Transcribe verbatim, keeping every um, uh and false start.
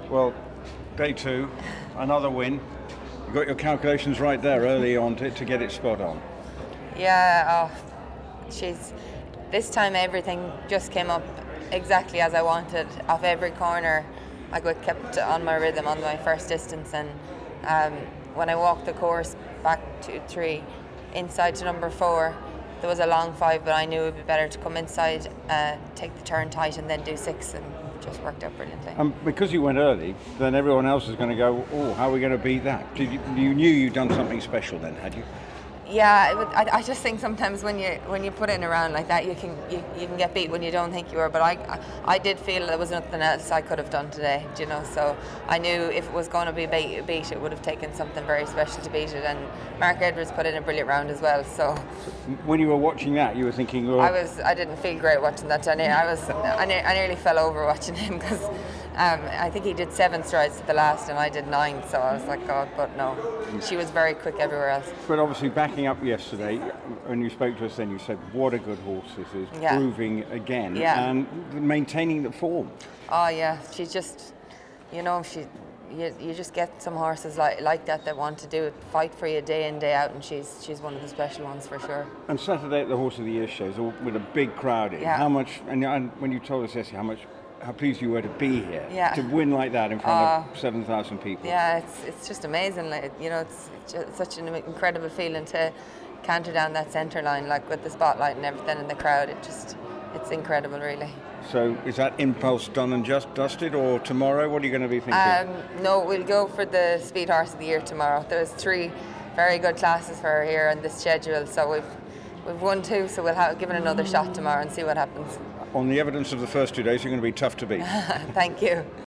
Well, day two, another win. You got your calculations right there early on to, to get it spot on. Yeah, oh, she's. This time everything just came up exactly as I wanted. Off every corner, I got kept on my rhythm on my first distance, and um, when I walked the course back to three, inside to number four, there was a long five, but I knew it would be better to come inside, uh, take the turn tight, and then do six, and it just worked out brilliantly. And because you went early, then everyone else is going to go, oh, how are we going to beat that? Did you, you knew you'd done something special then, had you? Yeah, it would, I, I just think sometimes when you when you put it in a round like that, you can you, you can get beat when you don't think you were. But I, I I did feel there was nothing else I could have done today, you know. So I knew if it was going to be a beat, beat, it would have taken something very special to beat it. And Mark Edwards put in a brilliant round as well. So when you were watching that, you were thinking, oh, I was I didn't feel great watching that. I, I was I, ne- I nearly fell over watching him because um, I think he did seven strides at the last, and I did nine. So I was like, God, but no, she was very quick everywhere else. But obviously backing up yesterday, when you spoke to us then, you said, what a good horse this is, yeah. proving again, yeah. and maintaining the form. Oh yeah, she's just, you know, she, you, you just get some horses like like that that want to do it, fight for you day in, day out, and she's she's one of the special ones for sure. And Saturday at the Horse of the Year shows, with a big crowd in, yeah. how much, and, and when you told us yesterday how much, how pleased you were to be here, yeah. to win like that in front uh, of seven thousand people. Yeah, it's it's just amazing. Like, you know, it's, it's just such an incredible feeling to canter down that centre line, like with the spotlight and everything in the crowd. It just, it's incredible, really. So is that impulse done and just dusted, or tomorrow? What are you going to be thinking? Um, no, we'll go for the Speed Horse of the Year tomorrow. There's three very good classes for her here on this schedule, so we've we've won two, so we'll have give it another shot tomorrow and see what happens. On the evidence of the first two days, you're going to be tough to beat. Thank you.